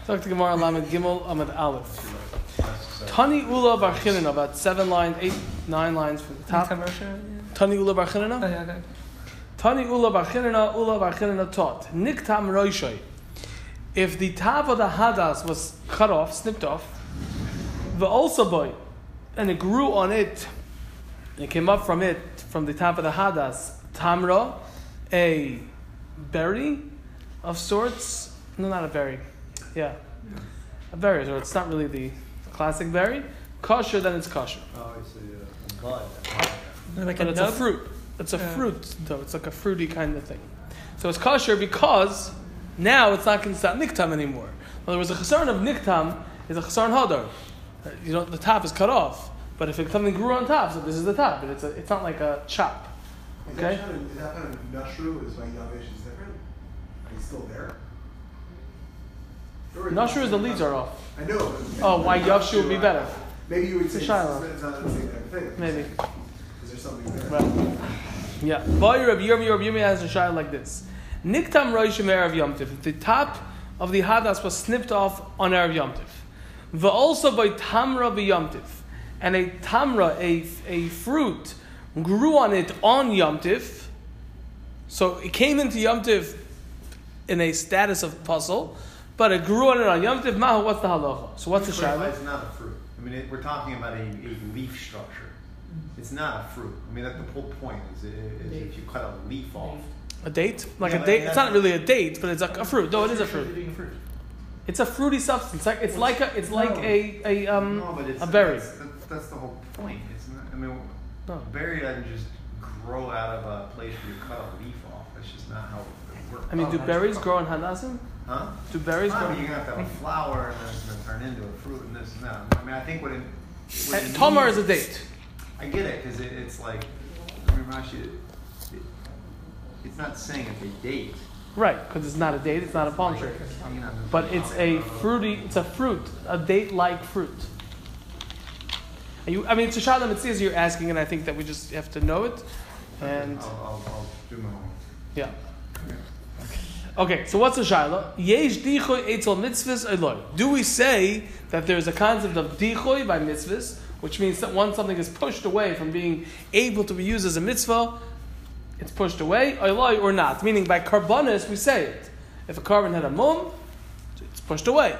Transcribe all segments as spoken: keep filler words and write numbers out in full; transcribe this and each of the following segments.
Talk to Gemara Lamed Gimel Amid Aleph. Tani Ula Bar Chinina, about seven lines, eight, nine lines from the top. Tani Ula Bar Chinina. Oh, yeah, okay. Tani Ula Bar Chinina, Ula Bar Chinina taught. Niktam Roishoi. If the top of the hadas was cut off, snipped off, the also boy, and it grew on it, it came up from it, from the top of the hadas, tamra, a berry of sorts. No, not a berry. Yeah. A berry, so it's not really the classic berry. Kosher, then it's kosher. Oh, I see. Uh, Like but a it's nub? a fruit. It's a Yeah. fruit, though. It's like a fruity kind of thing. So it's kosher because now it's not considered niktam anymore. Well, there was a chasarn of niktam, is a chasarn hadar. You know, the top is cut off. But if it something grew on top, so this is the top. But it's a, it's not like a chop. Okay? Is that kind of, is that kind of nashru? Is like Yavish is different? Are you still there? Nashru is the leaves are off. I know. But Oh, why Yavshu would be better? Maybe you would It's a say shiloh. it's, it's not the same type of thing. Maybe. Is there something there? Well, yeah. Boy, Rabbi Yirmi, Rabbi Yirmi has a shayla like this. Niktam roishim erev Yom Tov. The top of the hadas was snipped off on erev Yom Tov. The also by tamra by Yom Tov, and a tamra, a a fruit, grew on it on Yom Tov. So it came into Yom Tov in a status of puzzle, but it grew on it on Yom Tov. Mahu, what's the halacha? So what's the shayla? It's not a fruit. I mean, it, we're talking about a, a leaf structure. It's not a fruit. I mean, like the whole point is, is if you cut a leaf off. A date? Like Yeah, a but date? that's- It's not really a date, but it's like a fruit. No, it is a fruit. Being fruit. It's a fruity substance. Like it's like a it's like No. a a um no, but it's, a berry. That's, that's, that's the whole point. It's not. I mean, No. a berry doesn't just grow out of a place where you cut a leaf off. That's just not how it works. I mean, do Oh, berries that's- grow on hadasim? Huh? Do berries Fine, grow? but you're gonna have to have a flower, and then it's gonna turn into a fruit, and this and that. I mean, I think what it. What it And Tamar is means- a date. I get it because it, it's like. I mean, Rashi, it, it's not saying it's a date. Right, because it's not a date, it's not a palm tree. You know, But it's a fruity, it's a fruit, a date-like fruit. And you, I mean, it's a shayla mitzvah you're asking, and I think that we just have to know it. And I'll, I'll, I'll do my homework. yeah. Okay, so what's a shayla? Yesh dichoy etzel mitzvahs eloi. Do we say that there's a concept of dichoy by mitzvahs, which means that once something is pushed away from being able to be used as a mitzvah, it's pushed away, eloi or not? Meaning by karbonis we say it. If a carbon had a mum, it's pushed away.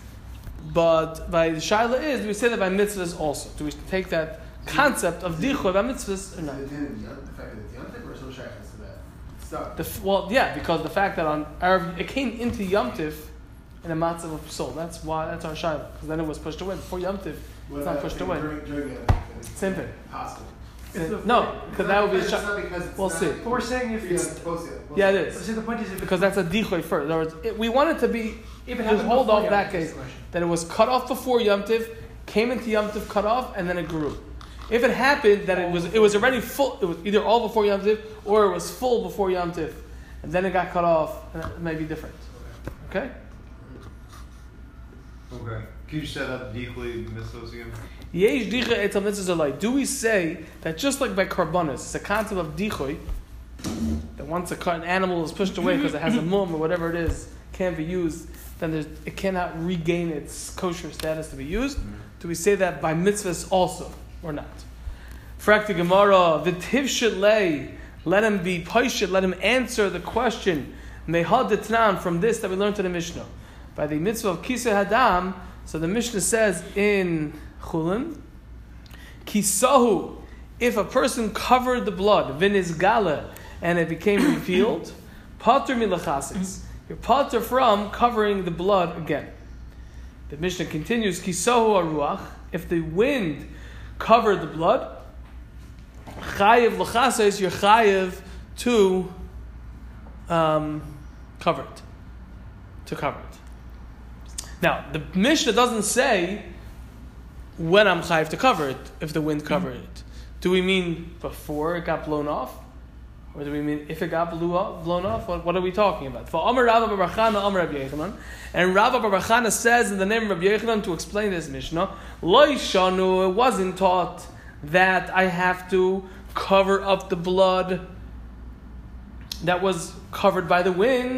But by the shayla is, do we say that by mitzvahs also? Do we take that concept of dichoy by mitzvahs or not? Is it in the fact that it's Yom Tov or so shaykhs to that? Stuck. The, f- well, yeah, because the fact that on Erev, it came into Yom Tiv in a matzav of soul. That's why, that's our shayla. Because then it was pushed away. Before Yom Tiv, What it's not about pushed during- away. During, during Yom Tov, it's Same thing. Possible. No, because that would be a It's shayla. not because it's We'll not- see. But we're saying if Yeah, it's. it's supposed to. We'll Yeah, see. it is. So the point is if Because that's a dichoy first. In other words, it, we want it to be, If it just happened hold before off Yom that Tov, case, that's the question. that it was cut off before Yom Tiv, came into Yom Tiv cut off, and then it grew. If it happened that it was it was already full, it was either all before Yom Tiv, or it was full before Yom Tiv, and then it got cut off, and it may be different. Okay? Okay. Can you set up deeply mitzvahs again? Yesh dichoy etel mitzvahs alai. Do we say that just like by karbonis, it's a concept of dichoy, that once a, an animal is pushed away because it has a mum or whatever it is, can't be used, then there's, it cannot regain its kosher status to be used? Do we say that by mitzvahs also, or not? Frakti Gemara, v'tiv shelei, let him be paishit, let him answer the question, mehad detnan, from this that we learned in the Mishnah. By the mitzvah of kiseh hadam, so the Mishnah says in Chulin, kisahu, if a person covered the blood, vinizgala, and it became revealed, pater milachasis, you're pater from covering the blood again. The Mishnah continues, kisahu aruach, if the wind covered the blood, chayev lachasis, you're chayev to um, cover it, to cover it. Now, the Mishnah doesn't say when I'm chayiv to cover it, if the wind covered it. Do we mean before it got blown off? Or do we mean if it got blew off, blown off? What, what are we talking about? For Amar Rabba Bar Chana, Amar Rabbi Yechanan. And Rabba Bar Chana says in the name of Rabbi Yechanan to explain this Mishnah, Lo Shanu, it wasn't taught that I have to cover up the blood that was covered by the wind,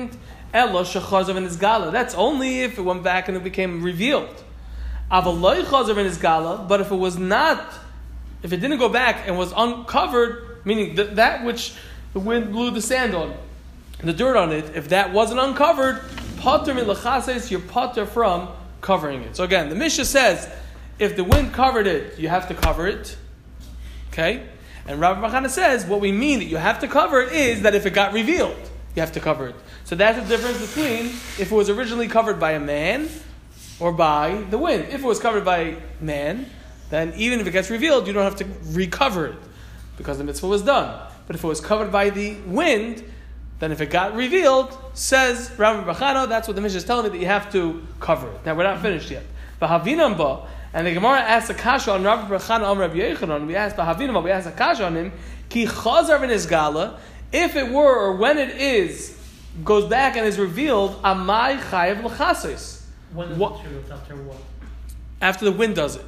Elo shechazav and isgala. That's only if it went back and it became revealed. Avaloi chazav and isgala. But if it was not, if it didn't go back and was uncovered, meaning th- that which the wind blew the sand on, the dirt on it, if that wasn't uncovered, pater min lechases, you're pater from covering it. So again, the Mishnah says, if the wind covered it, you have to cover it. Okay? And Rabbi Bachana says, what we mean that you have to cover it is that if it got revealed, you have to cover it. So that's the difference between if it was originally covered by a man or by the wind. If it was covered by man, then even if it gets revealed, you don't have to recover it because the mitzvah was done. But if it was covered by the wind, then if it got revealed, says Rabbi Bachana, that's what the Mishnah is telling me, that you have to cover it. Now we're not finished yet. V'havinam, and the Gemara asks a kasha on Rabbi Bachana on Rabbi Yechanan. We asked V'havinam, we asked a kasha on him. Ki chazar v'nizgala, if it were or when it is goes back and is revealed, amai chayav l'chasos. When is What- it revealed? After what? After the wind does it.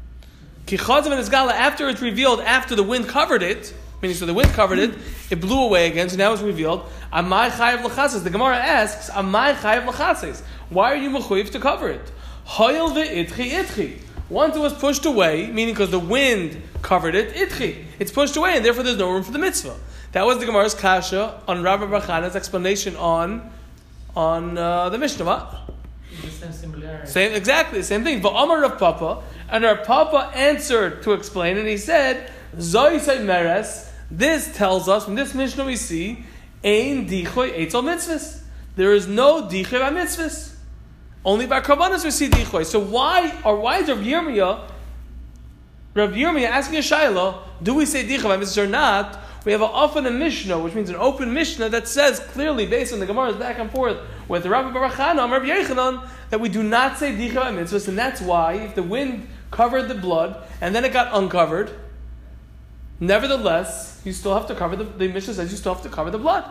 Ki chazar v'nizgala, after it's revealed, after the wind covered it. Meaning, so the wind covered it, it blew away again, so now it's revealed. Amai chayav l'chases. The Gemara asks, Amai chayav l'chases. Why are you mechuyev to cover it? Hoyel ve'itchi itchi. Once it was pushed away, meaning because the wind covered it, itchi. It's pushed away, and therefore there's no room for the mitzvah. That was the Gemara's kasha on Rabbi Bachana's explanation on on uh, the Mishnah. What? The same similarity. Same, exactly, the same thing. Va'amar Rav Papa, and Rav Papa answered to explain, and he said, Zoi say meres. This tells us, from this Mishnah we see, Ein dichoy eitzel mitzvahs. There is no dichoy by mitzvahs. Only by karbanos we see dichoy. So why, or why is Rav Yirmiyah, Rav Yirmiyah asking a shayla, do we say dichoy by mitzvahs or not? We have an often a Mishnah, which means an open Mishnah that says clearly, based on the Gemara's back and forth with the Rabbi Baruch Chana and Rabbi Yechanan, that we do not say dichoy by mitzvahs, and that's why if the wind covered the blood and then it got uncovered, nevertheless, you still have to cover the, the Mishnah says you still have to cover the blood.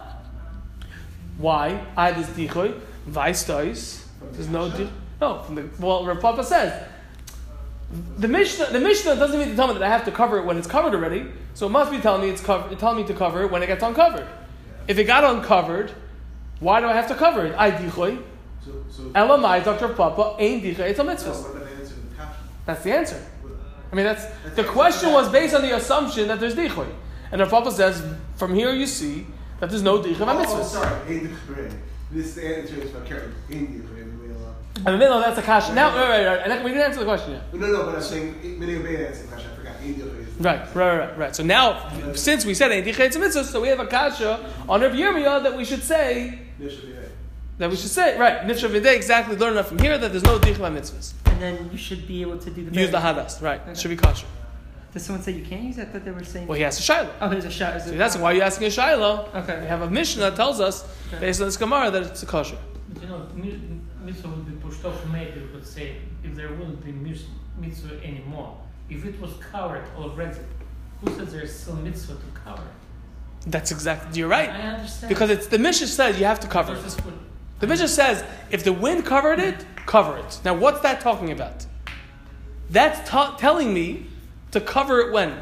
Why? I this dichoy, vice dois. There's no di- no. From the, well, Rav Papa says the Mishnah. The Mishnah doesn't mean to tell me that I have to cover it when it's covered already. So it must be telling me it's covered. Telling me to cover it when it gets uncovered. If it got uncovered, why do I have to cover it? I dichoy. So, so Elamai, Doctor Papa, ain't dichoy. It's a mitzvah. what about the answer to the kasha? That's the answer. I mean, that's the question was based on the assumption that there's dichoy, and the Papa says from here you see that there's no dichoy by Oh, mitzvahs. sorry. Ein dichre. This answer is about carrying ein dichre. And the middle, that's a kasha. Now, right, right, right. And then we didn't answer the question yet. No, no, but I'm saying many of the answer question. I forgot. Ein dichre is Right, right, right, right. So now, since we said ein dichoy it's a mitzvah, so we have a kasha on Rav Yirmiyah that we should say that we should say right. Nifsha v'dei exactly learn enough from here that there's no dichoy by mitzvahs. And then you should be able to do the Use the variant. hadas, right? Okay. It should be kosher. Does someone say you can't use that? I thought they were saying. Well, he has a shiloh. Oh, there's a shot. Is So it- that's why are you asking a shiloh. Okay. We have a Mishnah that tells us, based on this Gemara, that it's a kosher. But you know, mi- mitzvah would be pushed off. Maybe we could say if there wouldn't be mis- mitzvah anymore. If it was covered already, who says there's still mitzvah to cover? That's exactly, you're right. I understand. Because it's the Mishnah says you have to cover Versus it. what- The Mishnah says if the wind covered it, cover it. Now, what's that talking about? That's ta- telling me to cover it when?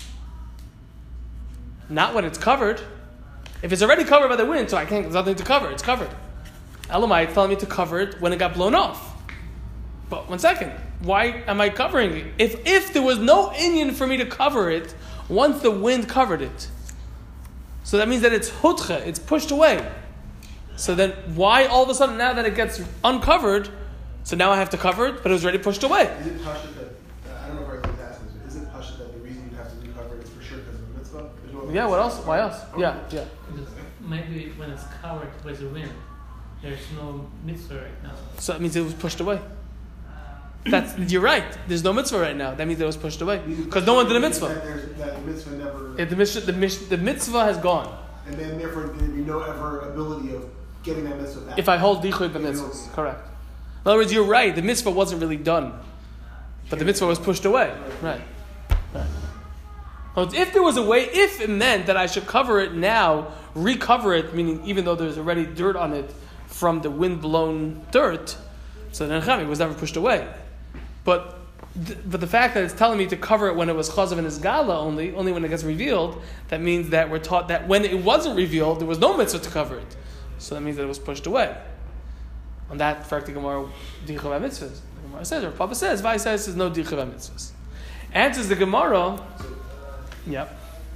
Not when it's covered. If it's already covered by the wind, so I can't, there's nothing to cover. It's covered. Elamai, it's telling me to cover it when it got blown off. But one second, why am I covering it? If if there was no Inyan for me to cover it once the wind covered it, so that means that it's hutcha, it's pushed away. So then why all of a sudden now that it gets uncovered, so now I have to cover it, but it was already pushed away? Is it pasha that uh, I don't know if I was asking this, but is it pasha that the reason you have to recover it is for sure because of a mitzvah? There's no Yeah, what else? Why else? Yeah, yeah. Because maybe when it's covered by the wind, there's no mitzvah right now. So that means it was pushed away. That's you're right. There's no mitzvah right now. That means it was pushed away because no one did a mitzvah. That, there's, that the mitzvah never, It, the, mitzvah the, mish- the mitzvah has gone. and then therefore there'd be no ever ability of getting that mitzvah back. If I hold dichoy the mitzvahs, correct. In other words, you're right. The mitzvah wasn't really done, but the mitzvah was pushed away. Right. Right. So if there was a way, if it meant that I should cover it now, recover it, meaning even though there's already dirt on it from the wind-blown dirt, so then it was never pushed away. But th- but the fact that it's telling me to cover it when it was chazav and isgala only, only when it gets revealed, that means that we're taught that when it wasn't revealed, there was no mitzvah to cover it. So that means that it was pushed away. On that, fact, the Gemara dichei mitzvahs. The Gemara says, or Papa says, Vai says, there's no dichei mitzvahs. Answers the Gemara. Yep.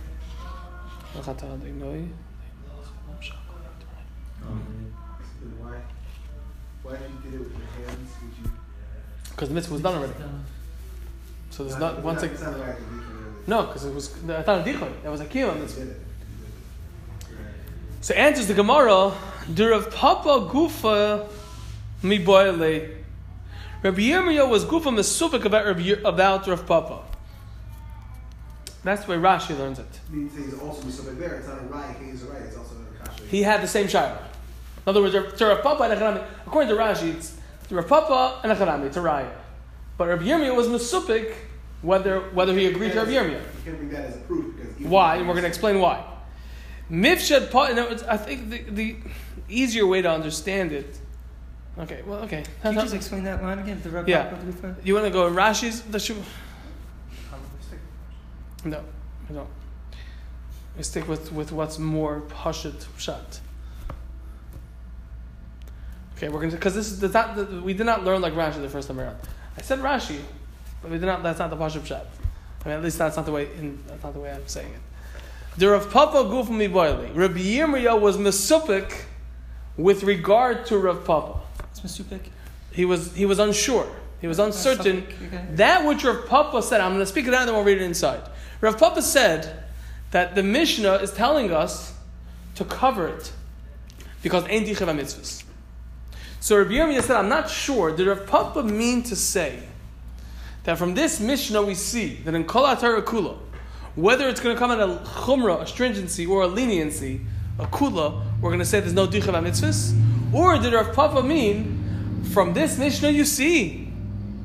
Why? Why did you did it with your hands? Did you? Because the mitzvah was done already. So there's not, once I. I. No, because it was, I thought a dichei. That was a kiyum mitzvah. So answers the Gemara, Durav Papa Gufa Mi Boile. Rabbi Yirmiyah was Gufa Mesupik about Rabbi, about Rav Papa. That's the way Rashi learns it. Means he's also Mesupik there. It's not a right. He's a right. It's also a kasha. He had the same shayla. In other words, to Rav Papa and Echanami, according to Rashi, it's to Rav Papa and Echanami, it's a raya. But Rabbi Yirmiyah was Mesupik whether whether he agreed to Rabbi Yirmiyah. You can't bring that as a proof because why? And we're going to explain why. Mifshad pa, no, it's, I think the, the easier way to understand it. Okay, well, okay. Can you just explain that line again? The Rav Yeah. Papa. You want to go in Rashi's? The shu- no, I don't. We stick with, with what's more pashut pshat. Okay, we're going to because this is not the, we did not learn like Rashi the first time around. I said Rashi, but we did not. That's not the pashut pshat. I mean, at least that's not the way. In, that's not the way I'm saying it. The Rav Papa Guf Mi Boili. Rabbi Yirmiyah was mesupik with regard to Rav Papa. It's mesupik. He was he was unsure. He was uncertain. Okay. That which Rav Papa said, I'm going to speak it out and then we'll read it inside. Rav Papa said that the Mishnah is telling us to cover it because ain't dichei mitzvahs. So Rabbi Yirmiyah said, I'm not sure. Did Rav Papa mean to say that from this Mishnah we see that in Kol HaTorah Kula, whether it's going to come in a chumrah, a stringency, or a leniency, a kula, we're going to say there's no dichei mitzvahs? Or did Rav Papa mean, from this Mishnah you see,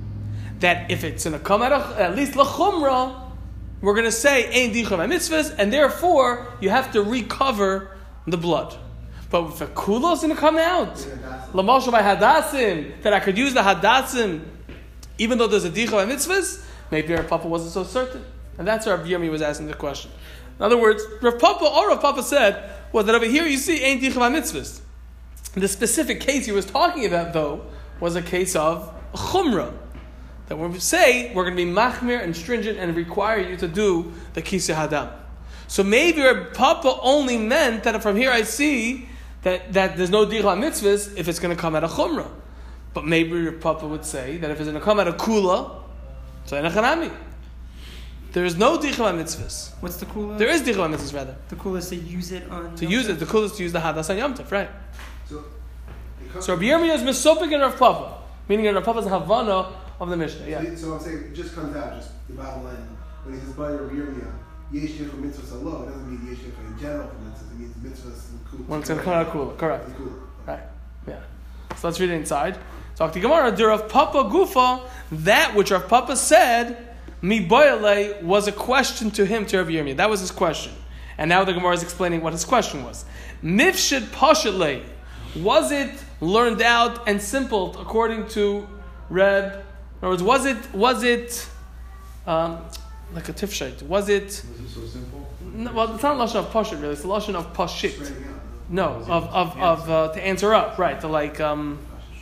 that if it's going to come at, a, at least la chumrah, we're going to say ein dichei mitzvahs, and therefore you have to recover the blood. But if a kula is going to come out, l'mashal by hadassim, that I could use the hadassim, even though there's a dichei mitzvahs, maybe Rav Papa wasn't so certain. And that's why Rav Yirmiyah was asking the question. In other words, Rav Papa, all Rav Papa said was that over here you see ain't dichei mitzvahs. The specific case he was talking about, though, was a case of chumrah. That when we say we're going to be machmir and stringent and require you to do the kisei hadam. So maybe Rav Papa only meant that from here I see that, that there's no dichei mitzvahs if it's going to come out of chumrah. But maybe Rav Papa would say that if it's going to come out of kula, so in a chanami. There is no dichei mitzvahs. What's the kula? There is dichei mitzvahs rather. The kula is to use it on. To use it, the kula is to use the hadas on Yom Tov, right? So, So Rabbi Yirmiyah is mesopik in Rav Papa, meaning in Rav Papa's havana of the Mishnah. Yeah. so, so I'm saying it just comes out just the bottom line. When he says by Rabbi Yirmiyah, yesh dichei mitzvahs alone, it doesn't mean yesh dichei in general for mitzvahs. It means mitzvahs and kula. When it's going to come out of kula, correct? Kula. Right. Yeah. So let's read it inside. Talk to Gemara. The Rav Papa Gufa, that which Rav Papa said, Mi boyale, was a question to him, to Rabbi Yirmiyah. That was his question. And now the Gemara is explaining what his question was. Mifshid pashalei, was it learned out and simple according to Reb? In other words, was it, was it um, like a tifshait? Was it... Was it so simple? No, well, it's not a lashon of pashit, really. It's a lashon of pashit. Straightening out. No, of, of, of uh, to answer up, right. To like, um,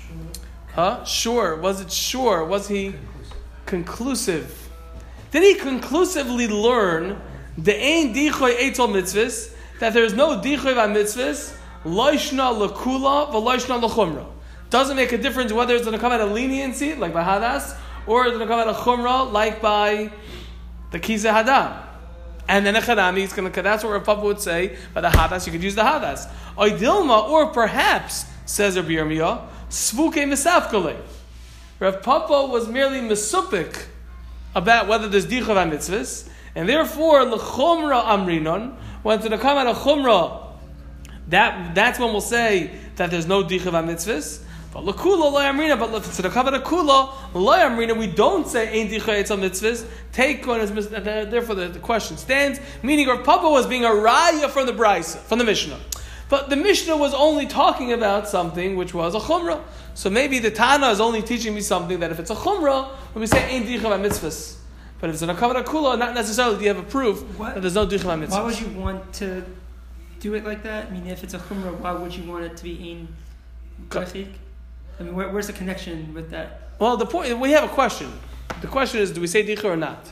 huh? Sure. Was it sure? Was he conclusive? Did he conclusively learn the ein dichoi eitol mitzvahs, that there is no dichoi by mitzvahs, loishna lekula v'loishna lechumra? Doesn't make a difference whether it's going to come out of leniency, like by hadas, or it's going to come out of chumra, like by the kisei hadam. And then a chanami is going to. That's what Rav Papa would say. By the hadas, you could use the hadas. Oidilma, or perhaps says Rabbi Yirmiyah, svuke misafkale. Rav Papa was merely mesupik about whether there's dichei mitzvahs, and therefore lechumra amrinon. When to the come out of chumra, that that's when we'll say that there's no dichei mitzvahs. But lekula lo amrina. But to the come out of kula lo amrina, we don't say ein dichei etzal mitzvahs. Take one as therefore the, the question stands. Meaning Rav Papa was being a raya from the brisa, from the Mishnah. But the Mishnah was only talking about something which was a chumrah. So maybe the Tana is only teaching me something that if it's a chumrah, when we say ein dichei mitzvahs. But if it's an akavana kula, not necessarily do you have a proof what? that there's no dichei mitzvahs. Why would you want to do it like that? I mean, if it's a chumrah, why would you want it to be ein gachik? I mean, where, where's the connection with that? Well, the point, we have a question. The question is, do we say dicha or not?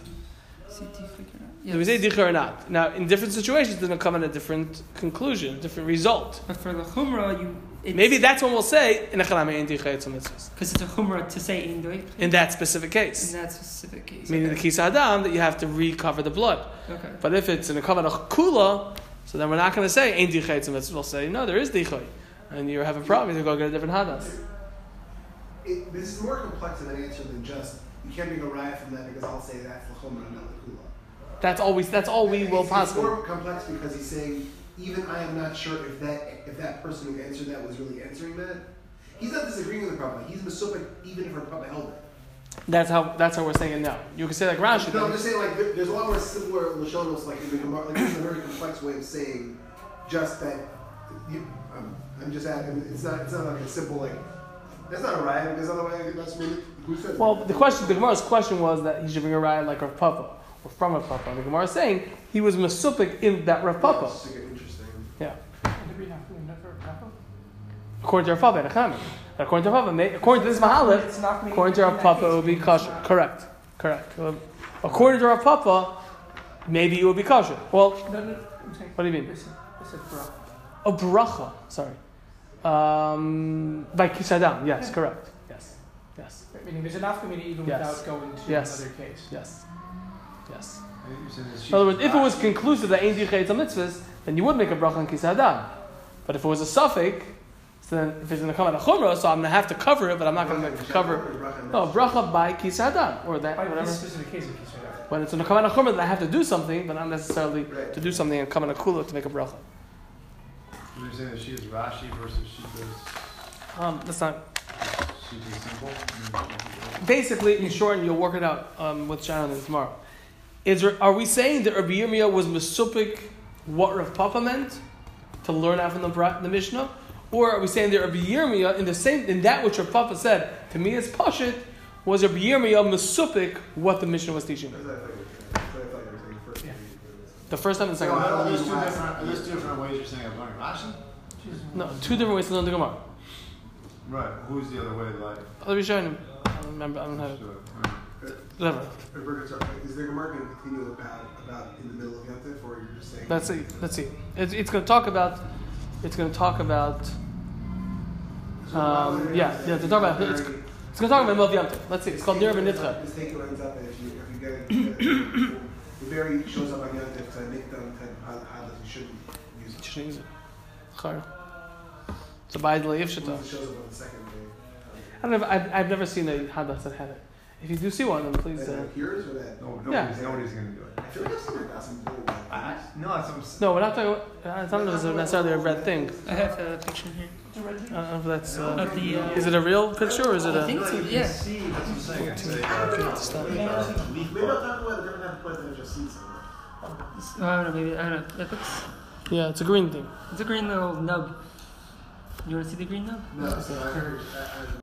Do we say dicha or not? Now, in different situations, it's going to come at a different conclusion, different result. But for the chumrah, you it's, Maybe that's when we'll say in a chalam ein dicha etzem mitzvahs. because it's a chumrah to say ein doik In that specific case, in that specific case. meaning okay. the kisa adam that you have to recover the blood. Okay. But if it's in a kavanah kula, so then we're not going to say ein dicha etzem mitzvahs. We'll say no, there is dicha, and you have a problem. You have to go get a different hadas. It, this is more complex of an answer than just you can't make a riot from that because I'll say that's the chumrah, not the kula. That's always that's all we will It's, it's possibly. more complex because he's saying even I am not sure if that if that person who answered that was really answering that. He's not disagreeing with the Papa. He's mesupik even if her Papa held it. That's how that's how we're saying it now. You can say like Rashi. No, I'm then. just saying like there, there's a lot more simpler lashonos like in the Gemara. Like this is a very complex way of saying just that. You, um, I'm just adding. It's not. It's not like a simple like. That's not a riot because otherwise that's really who said. Well, the question, the Gemara's question was that he should bring a raya like Rav Papa or from Rav Papa. And the Gemara is saying he was mesupik in that Rav Papa. It's just interesting. Yeah. Do we have to never Papa? According to Rav Papa, and Achami. According to Rav Papa, may- according to this Mahalach, It's not me. according to Rav Papa, it would be kosher. Correct. Correct. Well, according to Rav Papa, maybe it would be kosher. Well, No, no, I'm saying. what do you mean? Listen, listen, bro. A bracha. Sorry. Um, by kisadam. Yes. Correct. Yes. Yes. Meaning there's enough community even Yes. without going to Yes. another case. Yes. Yes. You're saying that In other words, she's if it was Rashi. conclusive that ein dicha etzem mitzvahs, then you would make a bracha on kisadam. But if it was a suffix, so then if it's going to come out of chumrah, so I'm going to have to cover it, but I'm not going to cover. No, bracha by kisadam or that By whatever. this specific case of Kisra. When it's going to come out of chumrah, then I have to do something, but not necessarily Right. to do something and come in a kula to make a bracha. You're saying that she is Rashi versus she is Um, that's not. she is simple. Mm-hmm. Basically, in short, and you'll work it out um, with Shannon tomorrow. Is there, are we saying that Rabbi Yirmiyah was mesupik what Rav Papa meant to learn out from the, Bra- the Mishnah, or are we saying that Rabbi Yirmiyah in the same in that which Rav Papa said to me is pashit was Rabbi Yirmiyah mesupik what the Mishnah was teaching? That's what I thought you were saying. That's what I thought you were saying first. Yeah. The first time and the second No, time. are those two different? Are those two different ways you're saying of learning Rashi? No, two different ways to learn the Gemara. Right. Who's the other way? Like. I'll be showing him. I don't remember. I don't have it. Whatever. Is there a Gemara going to continue about about in the middle of Yantif, or you're just saying? Let's see. Let's see. It's, it's going to talk about. It's going to talk about. Um, yeah, yeah. To talk about. It's, it's going to talk about Mil Yom Tov. Let's see. It's called Nirav and Nitcha. This take ends up if you if you get it, the berry shows up on Yantif to make them how how you shouldn't use it. Shouldn't use it. Chayr. It's a ba'id le'if shita. Once it shows up on the second day. I don't know. If, I've, I've never seen a hadas that had it. If you do see one, then please. Is Uh, that yours or that? No, Yeah. nobody's, nobody's going to do it. I feel like I've seen it some bull. I, no, that's what I'm saying. no, we're not talking. About, I don't know if it's necessarily a red thing. I have a picture here. I don't know if that's. Uh, Of the, uh, is it a real picture or is it I a? think so. You can Yeah. see, that's what I'm saying. It's a, Okay, stop. Maybe I'll talk about it. They're gonna have to put it in just seeds. I don't know. Maybe I don't know. That looks. Yeah, it's a green thing. It's a green little nub. You want to see the green nub? No, so I heard. I, I,